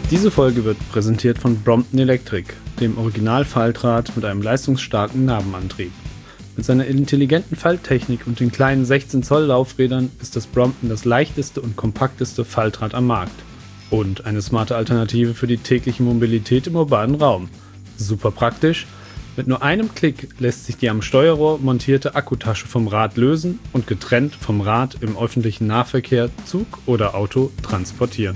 Diese Folge wird präsentiert von Brompton Electric, dem Original-Faltrad mit einem leistungsstarken Nabenantrieb. Mit seiner intelligenten Falttechnik und den kleinen 16 Zoll Laufrädern ist das Brompton das leichteste und kompakteste Faltrad am Markt. Und eine smarte Alternative für die tägliche Mobilität im urbanen Raum. Super praktisch. Mit nur einem Klick lässt sich die am Steuerrohr montierte Akkutasche vom Rad lösen und getrennt vom Rad im öffentlichen Nahverkehr, Zug oder Auto transportieren.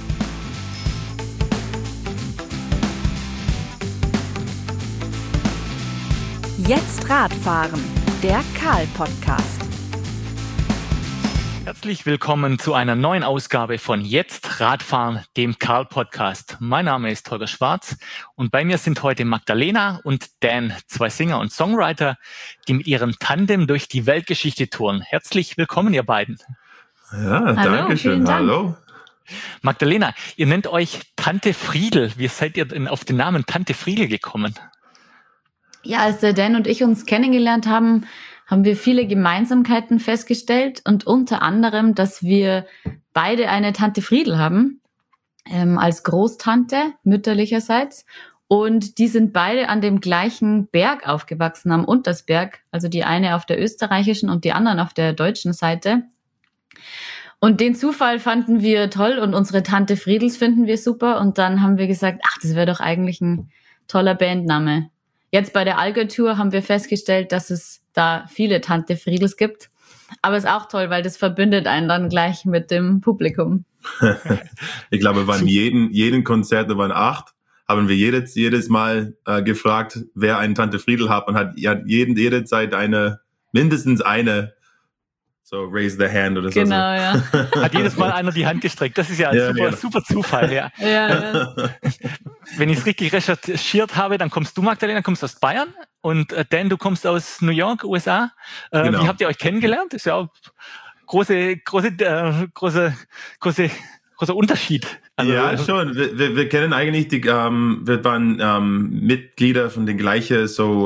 Jetzt Radfahren, der Karl-Podcast. Herzlich willkommen zu einer neuen Ausgabe von Jetzt Radfahren, dem Karl-Podcast. Mein Name ist Holger Schwarz und bei mir sind heute Magdalena und Dan, zwei Singer und Songwriter, die mit ihrem Tandem durch die Weltgeschichte touren. Herzlich willkommen, ihr beiden. Ja, danke schön. Hallo. Magdalena, ihr nennt euch Tante Friedel. Wie seid ihr denn auf den Namen Tante Friedel gekommen? Ja, als der Dan und ich uns kennengelernt haben, haben wir viele Gemeinsamkeiten festgestellt und unter anderem, dass wir beide eine Tante Friedel haben, als Großtante mütterlicherseits. Und die sind beide an dem gleichen Berg aufgewachsen, am Untersberg, also die eine auf der österreichischen und die anderen auf der deutschen Seite. Und den Zufall fanden wir toll und unsere Tante Friedels finden wir super. Und dann haben wir gesagt, das wäre doch eigentlich ein toller Bandname. Jetzt bei der Allgäu-Tour haben wir festgestellt, dass es da viele Tante Friedels gibt. Aber es ist auch toll, weil das verbindet einen dann gleich mit dem Publikum. Ich glaube, beim jeden Konzert, da waren 8, haben wir jedes Mal gefragt, wer eine Tante Friedel hat und hat jede Zeit mindestens eine, so raise the hand oder so. Genau, ja. Hat jedes Mal einer die Hand gestreckt. Das ist ja ein super Zufall. Ja. Ja. Wenn ich es richtig recherchiert habe, dann kommst du, Magdalena, kommst aus Bayern und Dan, du kommst aus New York, USA. Genau. Wie habt ihr euch kennengelernt? Das ist ja auch großer Unterschied. Also, ja, schon. Wir kennen eigentlich wir waren Mitglieder von den gleichen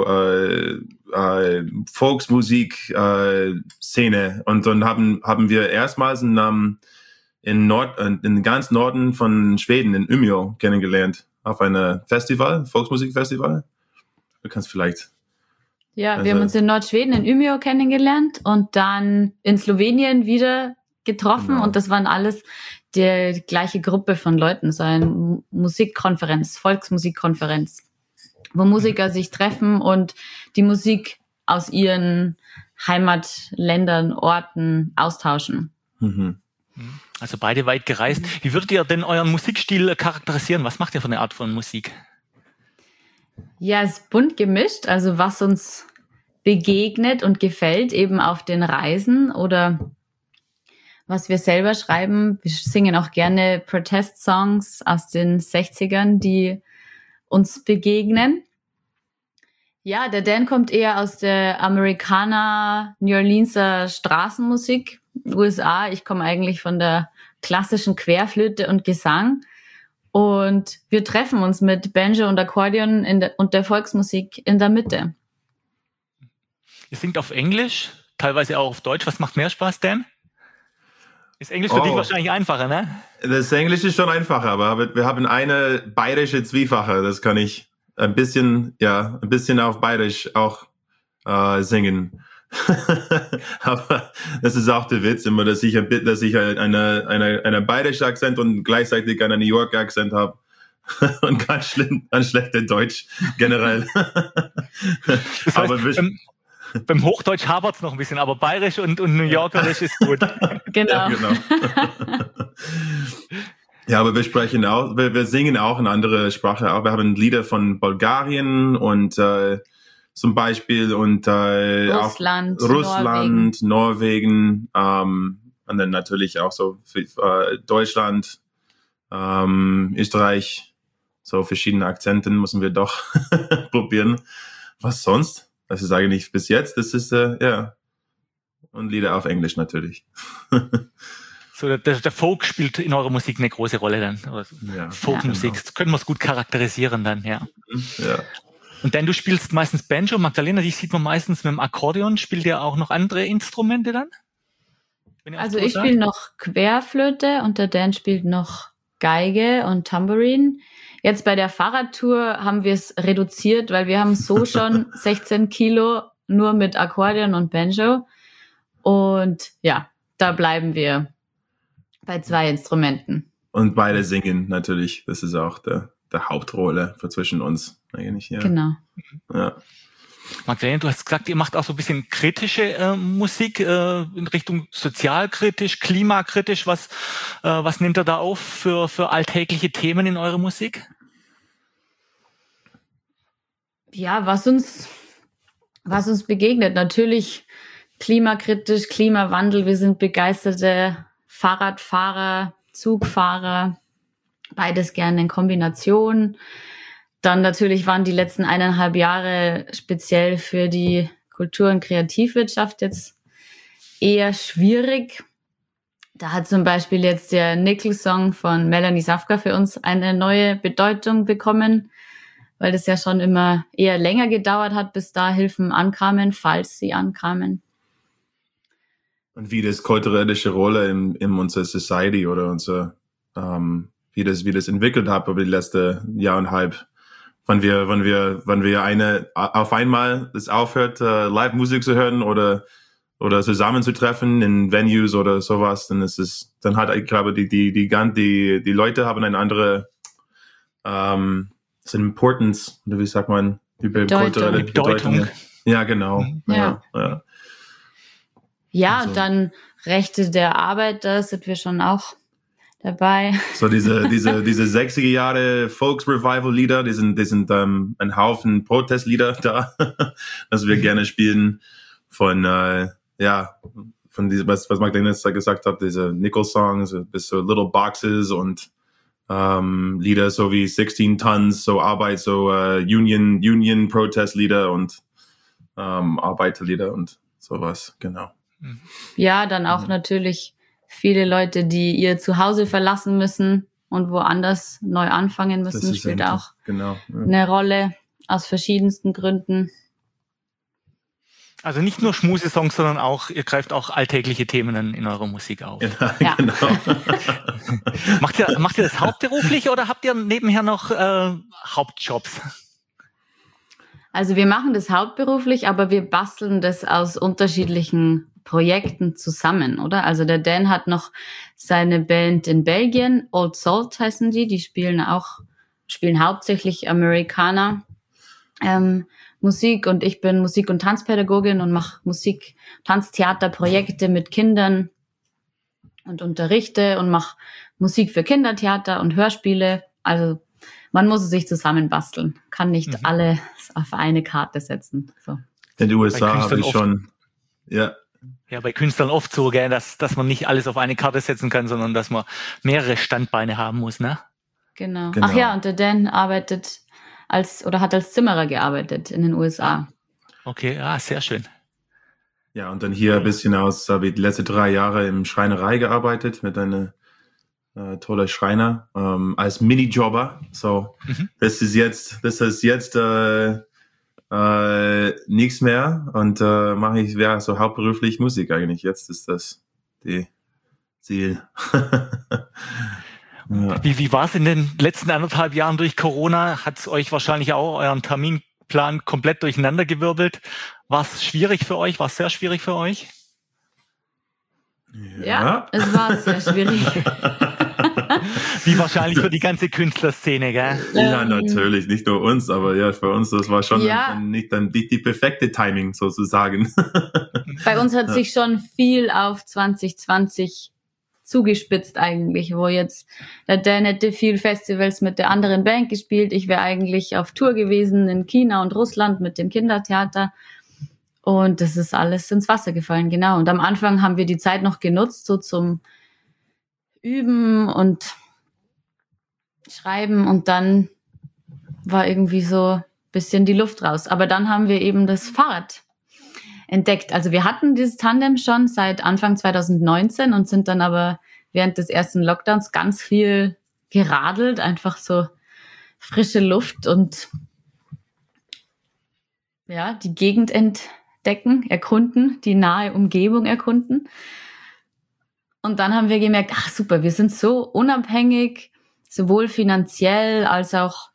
Volksmusik Szene und dann haben wir erstmals in ganz Norden von Schweden in Umeå kennengelernt auf einem Volksmusikfestival. Du kannst vielleicht. Ja, wir haben uns in Nordschweden in Umeå kennengelernt und dann in Slowenien wieder getroffen. Genau. Und das waren alles die gleiche Gruppe von Leuten, so eine Musikkonferenz, Volksmusikkonferenz, wo Musiker sich treffen und die Musik aus ihren Heimatländern, Orten austauschen. Mhm. Also beide weit gereist. Wie würdet ihr denn euren Musikstil charakterisieren? Was macht ihr für eine Art von Musik? Ja, es ist bunt gemischt, also was uns begegnet und gefällt eben auf den Reisen oder was wir selber schreiben. Wir singen auch gerne Protest-Songs aus den 60ern, die uns begegnen. Ja, der Dan kommt eher aus der Amerikaner, New Orleanser Straßenmusik, USA. Ich komme eigentlich von der klassischen Querflöte und Gesang. Und wir treffen uns mit Banjo und Akkordeon und der Volksmusik in der Mitte. Ihr singt auf Englisch, teilweise auch auf Deutsch. Was macht mehr Spaß, Dan? Ist Englisch für dich wahrscheinlich einfacher, ne? Das Englisch ist schon einfacher, aber wir haben eine bayerische Zwiefache. Das kann ich ein bisschen auf Bayerisch auch singen. Aber das ist auch der Witz immer, dass ich eine bayerische Akzent und gleichzeitig einen New York Akzent habe und ganz schlechter Deutsch generell. Das heißt, aber beim Hochdeutsch hapert's noch ein bisschen, aber bayerisch und New Yorkerisch ist gut. Genau. Ja, genau. Ja, aber wir singen auch in andere Sprache. Auch wir haben Lieder von Bulgarien und zum Beispiel und Russland, Norwegen und dann natürlich auch so für, Deutschland, Österreich, so verschiedene Akzenten müssen wir doch probieren. Was sonst? Das ist eigentlich bis jetzt, das ist und Lieder auf Englisch natürlich. So, der Folk spielt in eurer Musik eine große Rolle dann. Ja, Folkmusik, genau. Das können wir es gut charakterisieren dann, ja. Ja. Und dann, du spielst meistens Banjo, Magdalena, die sieht man meistens mit dem Akkordeon. Spielt ihr auch noch andere Instrumente dann? Also ich spiele noch Querflöte und der Dan spielt noch Geige und Tambourine. Jetzt bei der Fahrradtour haben wir es reduziert, weil wir haben so schon 16 Kilo nur mit Akkordeon und Banjo. Und ja, da bleiben wir bei 2 Instrumenten. Und beide singen natürlich. Das ist auch der Hauptrolle zwischen uns eigentlich. Ja. Genau. Ja. Magdalena, du hast gesagt, ihr macht auch so ein bisschen kritische Musik in Richtung sozialkritisch, klimakritisch. Was nehmt ihr da auf für alltägliche Themen in eurer Musik? Ja, was uns begegnet. Natürlich klimakritisch, Klimawandel. Wir sind begeisterte Fahrradfahrer, Zugfahrer, beides gerne in Kombination. Dann natürlich waren die letzten 1,5 Jahre speziell für die Kultur- und Kreativwirtschaft jetzt eher schwierig. Da hat zum Beispiel jetzt der Nickel-Song von Melanie Safka für uns eine neue Bedeutung bekommen, weil das ja schon immer eher länger gedauert hat, bis da Hilfen ankamen, falls sie ankamen. Und wie das kulturelle Rolle in unserer Society oder wie das entwickelt hat über die letzten Jahr und halb. Wenn wir auf einmal es aufhört, Live-Musik zu hören oder zusammenzutreffen in Venues oder sowas, dann hat, ich glaube, die Leute haben eine andere Importance, oder wie sagt man, kulturelle Bedeutung. Ja, genau. Ja. Ja, Also, und dann Rechte der Arbeiter sind wir schon auch dabei. So diese 60er Jahre Folks-Revival-Lieder, die sind ein Haufen Protestlieder da, dass wir gerne spielen von diesem, was Magdalena gesagt hat, diese Nickel-Songs bis so Little Boxes und Lieder so wie 16 Tons, so Arbeit, so Union-Protest-Lieder und Arbeiterlieder und sowas, genau. Ja, dann auch natürlich viele Leute, die ihr Zuhause verlassen müssen und woanders neu anfangen müssen, spielt auch eine Rolle aus verschiedensten Gründen. Also nicht nur Schmusesongs, sondern auch, ihr greift auch alltägliche Themen in eurer Musik auf. Ja. Genau. Macht ihr das hauptberuflich oder habt ihr nebenher noch Hauptjobs? Also wir machen das hauptberuflich, aber wir basteln das aus unterschiedlichen Projekten zusammen, oder? Also der Dan hat noch seine Band in Belgien, Old Salt heißen die spielen hauptsächlich Amerikaner Musik, und ich bin Musik- und Tanzpädagogin und mache Tanztheaterprojekte mit Kindern und unterrichte und mache Musik für Kindertheater und Hörspiele. Also man muss es sich zusammenbasteln, kann nicht alles auf eine Karte setzen. So. In den USA habe ich schon, ja, bei Künstlern oft so, gell, dass man nicht alles auf eine Karte setzen kann, sondern dass man mehrere Standbeine haben muss, ne? Genau. Ach ja, und der Dan hat als Zimmerer gearbeitet in den USA. Okay, ja, sehr schön. Ja, und dann hier ein bisschen habe ich die letzten 3 Jahre im Schreinerei gearbeitet mit einer toller Schreiner als Minijobber. So, das ist jetzt nichts mehr und mache ich so hauptberuflich Musik eigentlich. Jetzt ist das die Ziel. Ja. Wie war es in den letzten 1,5 Jahren durch Corona? Hat es euch wahrscheinlich auch euren Terminplan komplett durcheinandergewirbelt? War es schwierig für euch? War es sehr schwierig für euch? Ja, es war sehr schwierig. Wie wahrscheinlich für die ganze Künstlerszene, gell? Ja, natürlich. Nicht nur uns, aber ja, für uns, das war schon nicht die perfekte Timing sozusagen. Bei uns hat sich schon viel auf 2020 zugespitzt eigentlich, wo jetzt der Dan hätte viel Festivals mit der anderen Band gespielt. Ich wäre eigentlich auf Tour gewesen in China und Russland mit dem Kindertheater. Und das ist alles ins Wasser gefallen, genau. Und am Anfang haben wir die Zeit noch genutzt, so zum Üben und Schreiben. Und dann war irgendwie so ein bisschen die Luft raus. Aber dann haben wir eben das Fahrrad entdeckt. Also wir hatten dieses Tandem schon seit Anfang 2019 und sind dann aber während des ersten Lockdowns ganz viel geradelt, einfach so frische Luft und ja, die Gegend erkunden, die nahe Umgebung erkunden. Und dann haben wir gemerkt, ach super, wir sind so unabhängig, sowohl finanziell als auch,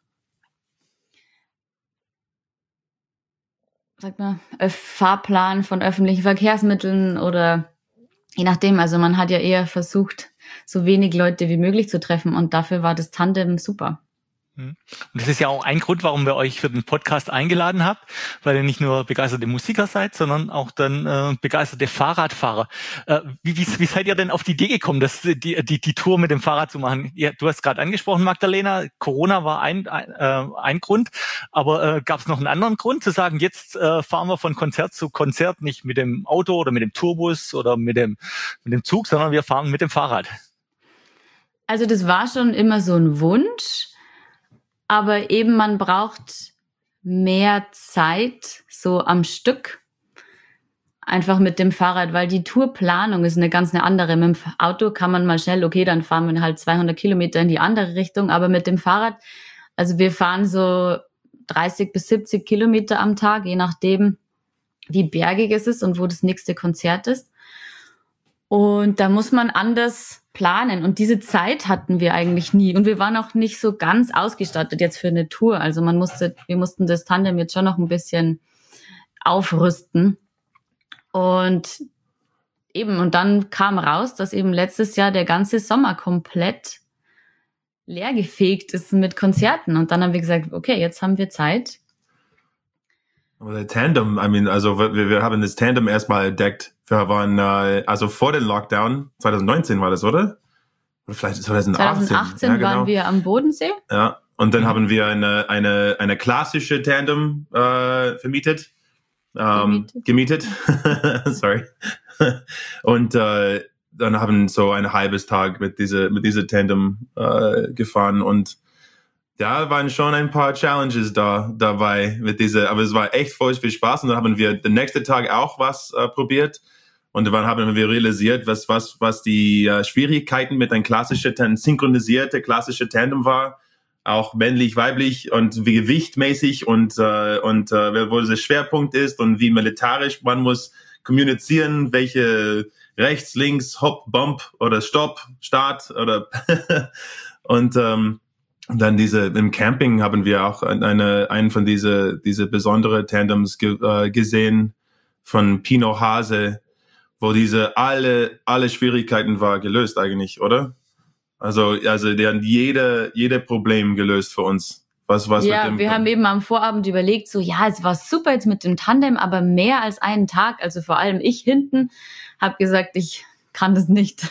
Fahrplan von öffentlichen Verkehrsmitteln oder je nachdem. Also man hat ja eher versucht, so wenig Leute wie möglich zu treffen und dafür war das Tandem super. Und das ist ja auch ein Grund, warum wir euch für den Podcast eingeladen haben, weil ihr nicht nur begeisterte Musiker seid, sondern auch dann begeisterte Fahrradfahrer. Wie seid ihr denn auf die Idee gekommen, die Tour mit dem Fahrrad zu machen? Ja, du hast gerade angesprochen, Magdalena, Corona war ein Grund, aber gab es noch einen anderen Grund zu sagen, jetzt fahren wir von Konzert zu Konzert, nicht mit dem Auto oder mit dem Tourbus oder mit dem Zug, sondern wir fahren mit dem Fahrrad? Also das war schon immer so ein Wunsch. Aber eben, man braucht mehr Zeit, so am Stück, einfach mit dem Fahrrad, weil die Tourplanung ist eine ganz andere. Mit dem Auto kann man mal schnell, okay, dann fahren wir halt 200 Kilometer in die andere Richtung, aber mit dem Fahrrad, also wir fahren so 30 bis 70 Kilometer am Tag, je nachdem, wie bergig es ist und wo das nächste Konzert ist. Und da muss man anders planen. Und diese Zeit hatten wir eigentlich nie. Und wir waren auch nicht so ganz ausgestattet jetzt für eine Tour. Also wir mussten das Tandem jetzt schon noch ein bisschen aufrüsten. Und dann kam raus, dass eben letztes Jahr der ganze Sommer komplett leergefegt ist mit Konzerten. Und dann haben wir gesagt, okay, jetzt haben wir Zeit. Aber der Tandem, also wir haben das Tandem erstmal entdeckt. Wir waren, also vor dem Lockdown, 2019 war das, oder? Oder vielleicht 2018. 2018 genau. Waren wir am Bodensee. Ja, und dann haben wir eine klassische Tandem gemietet. Sorry. Und dann haben so ein halbes Tag mit dieser Tandem gefahren und da waren schon ein paar Challenges dabei mit aber es war echt voll viel Spaß und dann haben wir den nächsten Tag auch was probiert und dann haben wir realisiert, was die Schwierigkeiten mit einem synchronisierten klassischen Tandem war, auch männlich, weiblich und wie gewichtmäßig und wo der Schwerpunkt ist und wie militarisch man muss kommunizieren, welche rechts, links, Hop, Bump oder Stopp, Start oder und dann im Camping haben wir auch einen von diese besondere Tandems gesehen von Pino Hase, wo alle Schwierigkeiten war gelöst eigentlich, oder? Also die haben jede Problem gelöst für uns. Was ja, wir haben eben am Vorabend überlegt, so ja, es war super jetzt mit dem Tandem, aber mehr als einen Tag, also vor allem ich hinten, habe gesagt, ich kann das nicht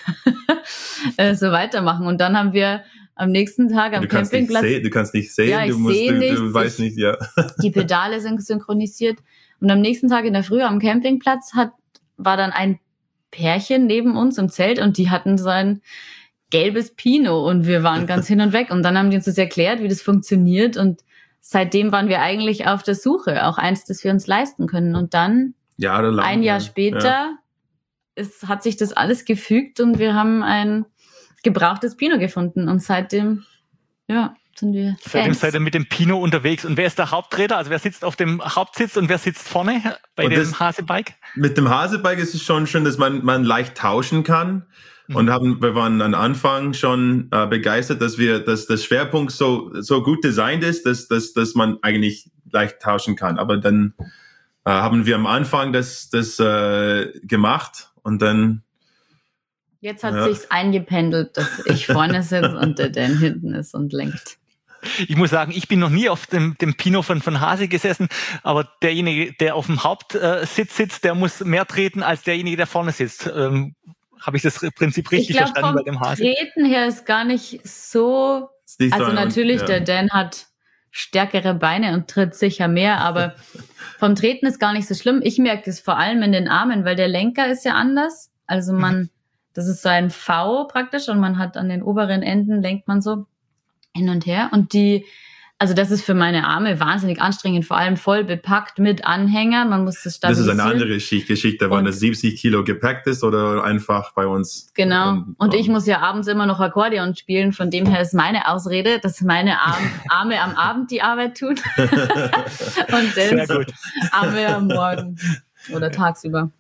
so weitermachen. Und dann haben wir am nächsten Tag am Campingplatz. Du kannst nicht sehen, ja, du weißt nicht, ja. Die Pedale sind synchronisiert. Und am nächsten Tag in der Früh am Campingplatz war dann ein Pärchen neben uns im Zelt und die hatten so ein gelbes Pino und wir waren ganz hin und weg. Und dann haben die uns das erklärt, wie das funktioniert. Und seitdem waren wir eigentlich auf der Suche, auch eins, das wir uns leisten können. Und dann, ein Jahr später, hat sich das alles gefügt und wir haben ein gebrauchtes Pino gefunden. Und seitdem, sind wir Fans. Seitdem seid ihr mit dem Pino unterwegs. Und wer ist der Haupträder? Also wer sitzt auf dem Hauptsitz und wer sitzt vorne bei dem Hasebike? Mit dem Hasebike ist es schon schön, dass man leicht tauschen kann. Und wir waren am Anfang schon begeistert, dass das Schwerpunkt so gut designt ist, dass man eigentlich leicht tauschen kann. Aber dann haben wir am Anfang das gemacht und dann jetzt hat sich's eingependelt, dass ich vorne sitze und der Dan hinten ist und lenkt. Ich muss sagen, ich bin noch nie auf dem Pino von Hase gesessen, aber derjenige, der auf dem Hauptsitz sitzt, der muss mehr treten als derjenige, der vorne sitzt. Habe ich das Prinzip richtig verstanden bei dem Hase? Treten her ist gar nicht so. Also natürlich, der Dan hat stärkere Beine und tritt sicher mehr, aber vom Treten ist gar nicht so schlimm. Ich merke es vor allem in den Armen, weil der Lenker ist ja anders. Also das ist so ein V praktisch und man hat an den oberen Enden lenkt man so hin und her und also das ist für meine Arme wahnsinnig anstrengend, vor allem voll bepackt mit Anhängern. Man muss das stabilisieren. Das ist eine andere Geschichte, wann das 70 Kilo gepackt ist oder einfach bei uns. Genau. Und ich muss ja abends immer noch Akkordeon spielen. Von dem her ist meine Ausrede, dass meine Arme am Abend die Arbeit tun. Und selbst Arme am Morgen oder tagsüber.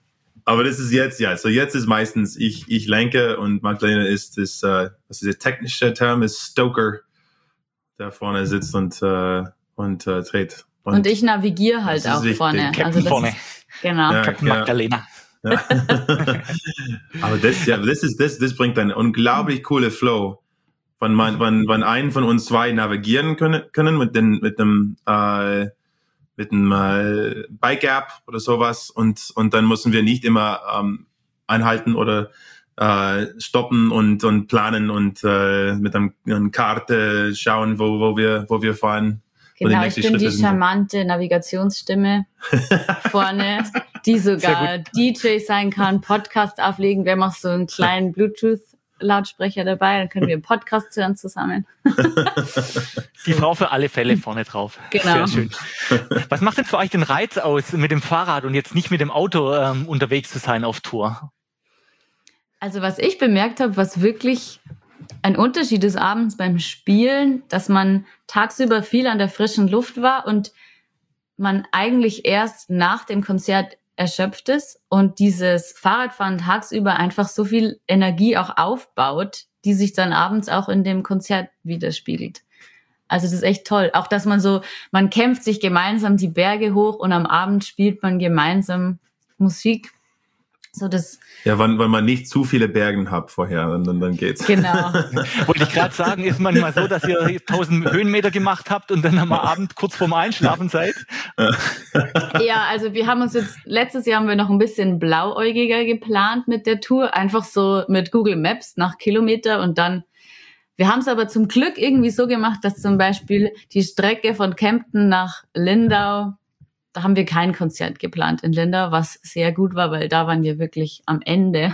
Aber das ist jetzt, ja. So jetzt ist meistens ich lenke und Magdalena ist was ist der technische Term ist Stoker, der vorne sitzt und dreht. Und ich navigiere halt auch vorne. Also das vorne. Genau. Ja, Captain Magdalena. Ja. Aber das bringt einen unglaublich coole Flow. Wenn einen von uns zwei navigieren können mit dem Bike-App oder sowas und dann müssen wir nicht immer einhalten oder stoppen und planen und mit einer Karte schauen, wo wir fahren. Genau, ich bin die charmante Navigationsstimme vorne, die sogar DJ sein kann, Podcast auflegen. Wir haben auch so einen kleinen Bluetooth-Lautsprecher dabei, dann können wir einen Podcast hören zusammen. Die Frau für alle Fälle vorne drauf. Genau. Sehr schön. Was macht denn für euch den Reiz aus, mit dem Fahrrad und jetzt nicht mit dem Auto unterwegs zu sein auf Tour? Also was ich bemerkt habe, was wirklich ein Unterschied ist abends beim Spielen, dass man tagsüber viel an der frischen Luft war und man eigentlich erst nach dem Konzert erschöpft ist und dieses Fahrradfahren tagsüber einfach so viel Energie auch aufbaut, die sich dann abends auch in dem Konzert widerspiegelt. Also das ist echt toll. Auch, dass man kämpft sich gemeinsam die Berge hoch und am Abend spielt man gemeinsam Musik. So das. Ja, wenn man nicht zu viele Bergen habt vorher, dann geht's. Genau. Wollte ich gerade sagen, ist manchmal so, dass ihr 1000 Höhenmeter gemacht habt und dann am Abend kurz vorm Einschlafen seid? Ja, also wir haben uns letztes Jahr haben wir noch ein bisschen blauäugiger geplant mit der Tour, einfach so mit Google Maps nach Kilometer und dann, wir haben es aber zum Glück irgendwie so gemacht, dass zum Beispiel die Strecke von Kempten nach Lindau, da haben wir kein Konzert geplant in Lindau, was sehr gut war, weil da waren wir wirklich am Ende.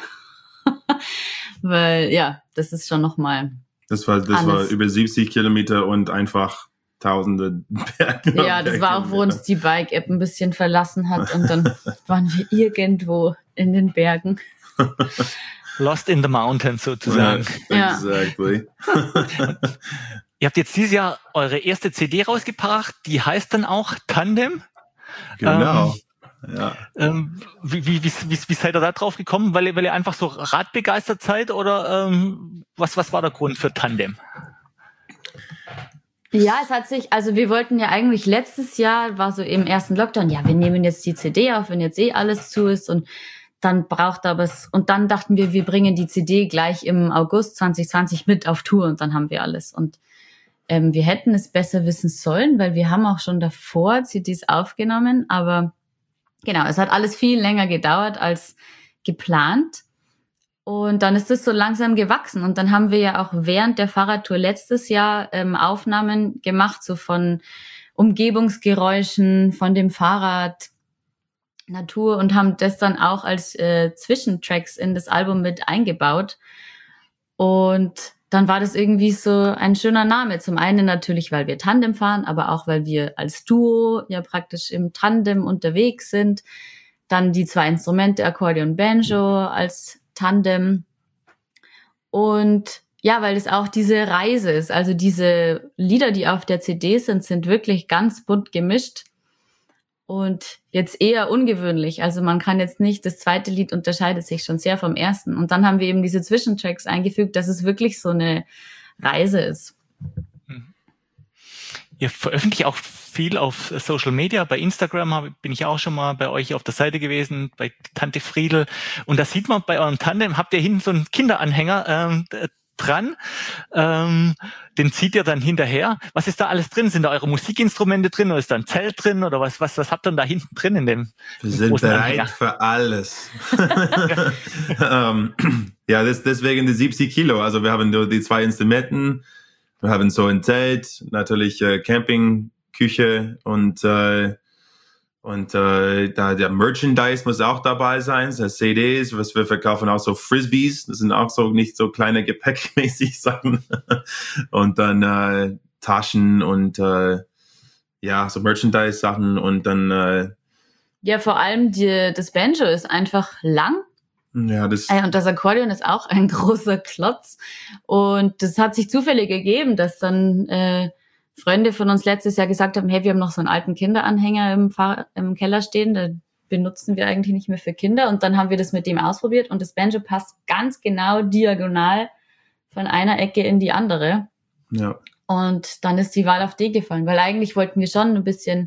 Weil, ja, das ist schon nochmal. Das war über 70 Kilometer und einfach tausende Berge. Ja, das war auch, wo uns die Bike-App ein bisschen verlassen hat und dann waren wir irgendwo in den Bergen. Lost in the mountains sozusagen. Ja, exactly. Ihr habt jetzt dieses Jahr eure erste CD rausgebracht, die heißt dann auch Tandem. Genau. Ja. Wie seid ihr da drauf gekommen? Weil ihr einfach so radbegeistert seid oder was war der Grund für Tandem? Ja, also wir wollten ja eigentlich letztes Jahr, war so im ersten Lockdown, ja, wir nehmen jetzt die CD auf, wenn jetzt alles zu ist und dann und dann dachten wir bringen die CD gleich im August 2020 mit auf Tour und dann haben wir alles und wir hätten es besser wissen sollen, weil wir haben auch schon davor CDs aufgenommen, aber genau, es hat alles viel länger gedauert als geplant und dann ist es so langsam gewachsen und dann haben wir ja auch während der Fahrradtour letztes Jahr Aufnahmen gemacht, so von Umgebungsgeräuschen, von dem Fahrrad, Natur und haben das dann auch als Zwischentracks in das Album mit eingebaut und dann war das irgendwie so ein schöner Name. Zum einen natürlich, weil wir Tandem fahren, aber auch, weil wir als Duo ja praktisch im Tandem unterwegs sind. Dann die 2 Instrumente, Akkordeon, Banjo als Tandem. Und ja, weil es auch diese Reise ist. Also diese Lieder, die auf der CD sind wirklich ganz bunt gemischt. Und jetzt eher ungewöhnlich. Also man kann jetzt nicht, das zweite Lied unterscheidet sich schon sehr vom ersten. Und dann haben wir eben diese Zwischentracks eingefügt, dass es wirklich so eine Reise ist. Ihr veröffentlicht auch viel auf Social Media. Bei Instagram bin ich auch schon mal bei euch auf der Seite gewesen, bei Tante Friedel. Und da sieht man bei eurem Tandem, habt ihr hinten so einen Kinderanhänger dran, den zieht ihr dann hinterher. Was ist da alles drin? Sind da eure Musikinstrumente drin oder ist da ein Zelt drin oder was habt ihr denn da hinten drin in dem? Wir sind bereit Anhänger? Für alles. Ja, deswegen die 70 Kilo. Also wir haben die 2 Instrumenten, wir haben so ein Zelt, natürlich Campingküche und da der Merchandise muss auch dabei sein, das CDs, was wir verkaufen, auch so Frisbees, das sind auch so nicht so kleine gepäckmäßig Sachen und dann Taschen und ja, so Merchandise-Sachen und dann ja, vor allem das Banjo ist einfach lang. Ja, und das Akkordeon ist auch ein großer Klotz und das hat sich zufällig gegeben, dass dann Freunde von uns letztes Jahr gesagt haben, hey, wir haben noch so einen alten Kinderanhänger im Keller stehen, benutzen wir eigentlich nicht mehr für Kinder. Und dann haben wir das mit dem ausprobiert und das Banjo passt ganz genau diagonal von einer Ecke in die andere. Ja. Und dann ist die Wahl auf D gefallen, weil eigentlich wollten wir schon ein bisschen,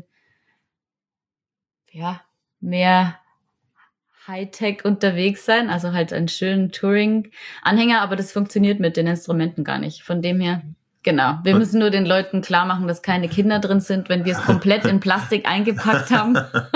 mehr Hightech unterwegs sein, also halt einen schönen Touring-Anhänger, aber das funktioniert mit den Instrumenten gar nicht. Von dem her, genau. Wir müssen nur den Leuten klar machen, dass keine Kinder drin sind, wenn wir es komplett in Plastik eingepackt haben.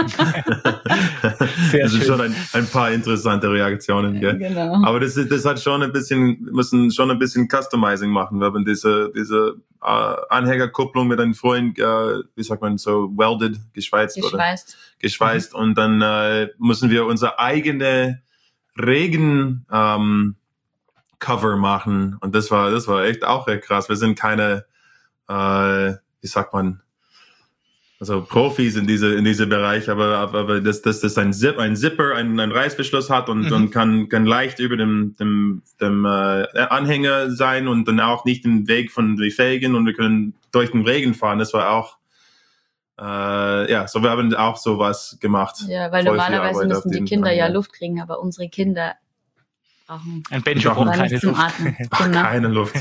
Sehr das sind schon ein paar interessante Reaktionen, gell? Genau. Aber das hat schon ein bisschen, müssen schon ein bisschen Customizing machen. Wir haben diese Anhängerkupplung mit einem Freund, wie sagt man, so welded, geschweißt. Und dann müssen wir unsere eigene Regen Cover machen. Und das war echt auch echt krass. Wir sind keine, wie sagt man, also Profis in diese Bereich, aber das ein Zipper, ein Reißverschluss hat und kann leicht über dem Anhänger sein und dann auch nicht den Weg von den Felgen und wir können durch den Regen fahren. Das war auch so wir haben auch sowas gemacht. Ja, weil normalerweise müssen die Kinder ja Luft kriegen, aber unsere Kinder brauchen ein Banjo braucht keine Luft. Genau. Keine Luft.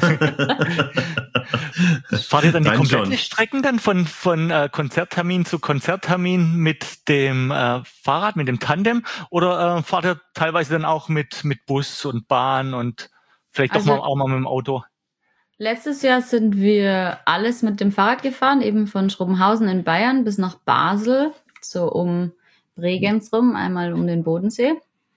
Fahrt ihr dann die komplette Strecken dann von Konzerttermin zu Konzerttermin mit dem Fahrrad, mit dem Tandem oder fahrt ihr teilweise dann auch mit Bus und Bahn und vielleicht auch mal mit dem Auto? Letztes Jahr sind wir alles mit dem Fahrrad gefahren, eben von Schrobenhausen in Bayern bis nach Basel, so um Bregenz rum, einmal um den Bodensee.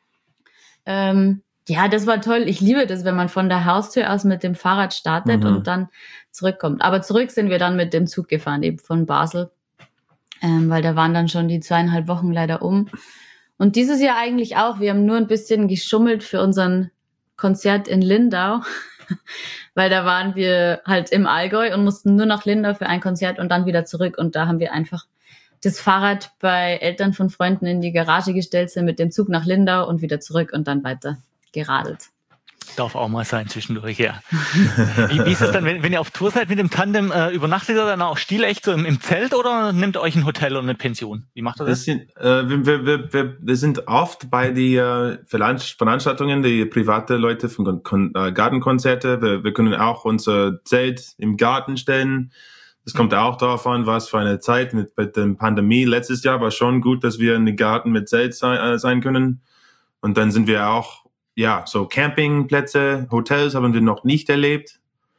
Das war toll. Ich liebe das, wenn man von der Haustür aus mit dem Fahrrad startet und dann zurückkommt. Aber zurück sind wir dann mit dem Zug gefahren, eben von Basel, weil da waren dann schon die 2,5 Wochen leider um. Und dieses Jahr eigentlich auch. Wir haben nur ein bisschen geschummelt für unseren Konzert in Lindau, weil da waren wir halt im Allgäu und mussten nur nach Lindau für ein Konzert und dann wieder zurück. Und da haben wir einfach das Fahrrad bei Eltern von Freunden in die Garage gestellt, sind mit dem Zug nach Lindau und wieder zurück und dann weiter geradelt. Darf auch mal sein zwischendurch, ja. Wie ist es dann, wenn ihr auf Tour seid mit dem Tandem, übernachtet ihr dann auch stilecht so im Zelt oder nehmt ihr euch ein Hotel oder eine Pension? Wie macht ihr das? Wir sind oft bei die Veranstaltungen, die private Leute von Gartenkonzerte. Wir können auch unser Zelt im Garten stellen. Es kommt auch darauf an, was für eine Zeit mit der Pandemie. Letztes Jahr war schon gut, dass wir in den Garten mit Zelt sein können. Und dann sind wir auch, so Campingplätze, Hotels haben wir noch nicht erlebt.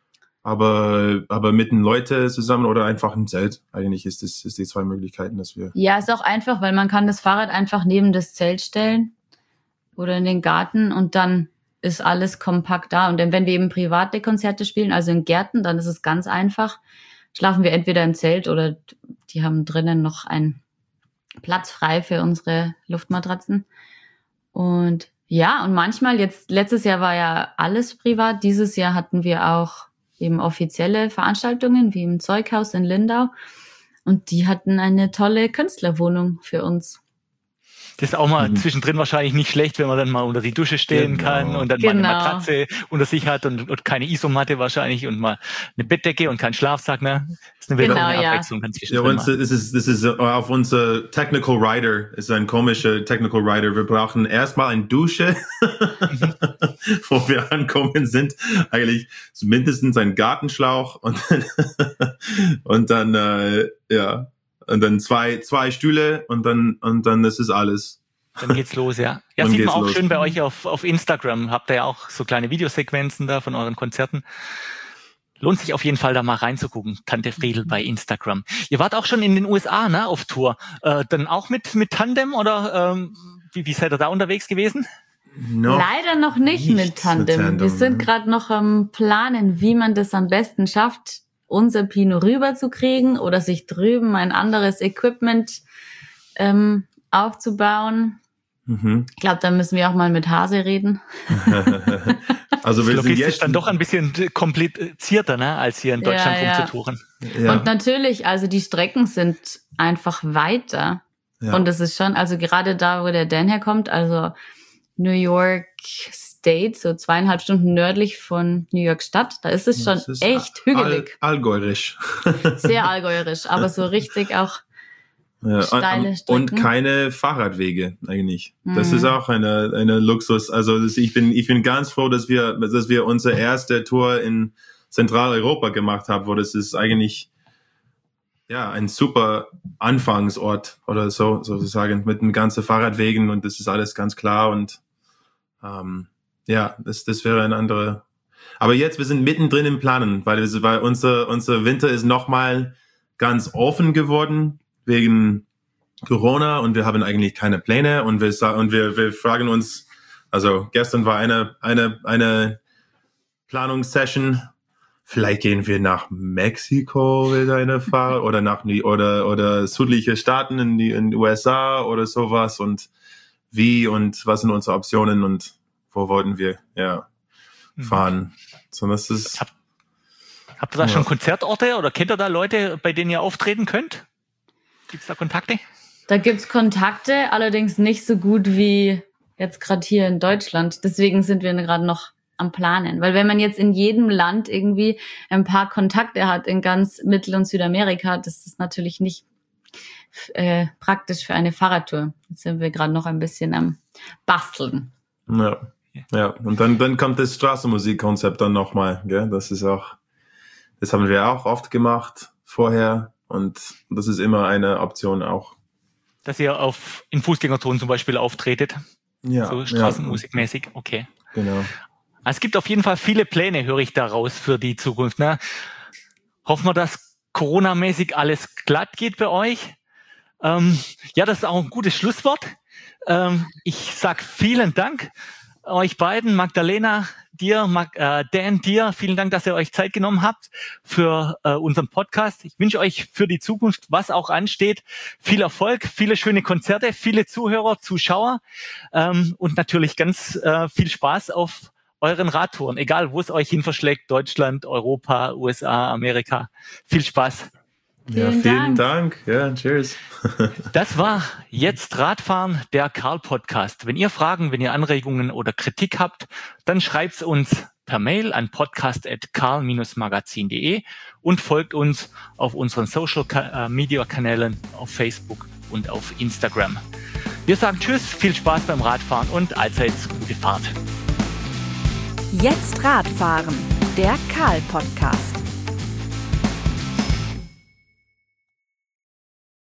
Aber mit den Leuten zusammen oder einfach im Zelt. Eigentlich ist die zwei Möglichkeiten, dass wir. Ja, ist auch einfach, weil man kann das Fahrrad einfach neben das Zelt stellen oder in den Garten und dann ist alles kompakt da. Und dann, wenn wir eben private Konzerte spielen, also in Gärten, dann ist es ganz einfach. Schlafen wir entweder im Zelt oder die haben drinnen noch einen Platz frei für unsere Luftmatratzen. Und und manchmal, letztes Jahr war ja alles privat, dieses Jahr hatten wir auch eben offizielle Veranstaltungen, wie im Zeughaus in Lindau. Und die hatten eine tolle Künstlerwohnung für uns. Das ist auch mal zwischendrin wahrscheinlich nicht schlecht, wenn man dann mal unter die Dusche stehen kann und dann mal eine Matratze unter sich hat und keine Isomatte wahrscheinlich und mal eine Bettdecke und keinen Schlafsack, ne? Das ist eine willkommene Abwechslung dann zwischendrin. Das ist auf unser Technical Rider, ist ein komischer Technical Rider. Wir brauchen erstmal eine Dusche, wo wir ankommen sind. Eigentlich mindestens ein Gartenschlauch und dann und dann zwei Stühle und dann das ist alles. Dann geht's los, ja. Ja, sieht man auch schön bei euch auf Instagram. Habt ihr ja auch so kleine Videosequenzen da von euren Konzerten. Lohnt sich auf jeden Fall da mal reinzugucken. Tante Friedl bei Instagram. Ihr wart auch schon in den USA, ne, auf Tour. Dann auch mit Tandem oder wie seid ihr da unterwegs gewesen? Leider noch nicht mit Tandem. Wir sind gerade noch am Planen, wie man das am besten schafft, unser Pino rüberzukriegen oder sich drüben ein anderes Equipment aufzubauen. Ich glaube, da müssen wir auch mal mit Hase reden. Also wir sind jetzt dann doch ein bisschen komplizierter, ne, als hier in Deutschland rumzutouren. Ja. Und natürlich, also die Strecken sind einfach weiter. Ja. Und es ist schon, also gerade da, wo der Dan herkommt, also New York State, so 2,5 Stunden nördlich von New York Stadt, da ist es schon echt hügelig. Allgäuerisch. Sehr allgäuerisch, aber so richtig auch steile Strecken. Und keine Fahrradwege eigentlich. Das ist auch eine Luxus. Also ich bin ganz froh, dass wir unsere erste Tour in Zentraleuropa gemacht haben, wo das ist eigentlich ein super Anfangsort oder so sozusagen mit den ganzen Fahrradwegen und das ist alles ganz klar und das wäre ein anderer. Aber jetzt, wir sind mittendrin im Planen, weil unser Winter ist nochmal ganz offen geworden wegen Corona und wir haben eigentlich keine Pläne und wir fragen uns, also gestern war eine Planungssession, vielleicht gehen wir nach Mexiko wieder eine Fahrt oder südliche Staaten in den USA oder sowas und wie und was sind unsere Optionen und wo wollten wir fahren. So, das ist. Habt ihr da schon Konzertorte oder kennt ihr da Leute, bei denen ihr auftreten könnt? Gibt's da Kontakte? Da gibt's Kontakte, allerdings nicht so gut wie jetzt gerade hier in Deutschland. Deswegen sind wir gerade noch am Planen. Weil wenn man jetzt in jedem Land irgendwie ein paar Kontakte hat in ganz Mittel- und Südamerika, das ist natürlich nicht praktisch für eine Fahrradtour. Jetzt sind wir gerade noch ein bisschen am Basteln. Ja, und dann kommt das Straßenmusikkonzept dann nochmal, gell? Das haben wir auch oft gemacht vorher und das ist immer eine Option auch. Dass ihr in Fußgängerzonen zum Beispiel auftretet? Ja. So straßenmusikmäßig, okay. Genau. Es gibt auf jeden Fall viele Pläne, höre ich daraus, für die Zukunft. Ne? Hoffen wir, dass Corona-mäßig alles glatt geht bei euch. Das ist auch ein gutes Schlusswort. Ich sag vielen Dank euch beiden, Magdalena, dir, Dan, dir. Vielen Dank, dass ihr euch Zeit genommen habt für unseren Podcast. Ich wünsche euch für die Zukunft, was auch ansteht, viel Erfolg, viele schöne Konzerte, viele Zuhörer, Zuschauer und natürlich ganz viel Spaß auf euren Radtouren, egal wo es euch hin verschlägt, Deutschland, Europa, USA, Amerika. Viel Spaß. Ja, vielen Dank. Ja, cheers. Das war Jetzt Radfahren, der Karl-Podcast. Wenn ihr Fragen, wenn ihr Anregungen oder Kritik habt, dann schreibt's uns per Mail an podcast@karl-magazin.de und folgt uns auf unseren Social-Media-Kanälen auf Facebook und auf Instagram. Wir sagen Tschüss, viel Spaß beim Radfahren und allzeit gute Fahrt. Jetzt Radfahren, der Karl-Podcast.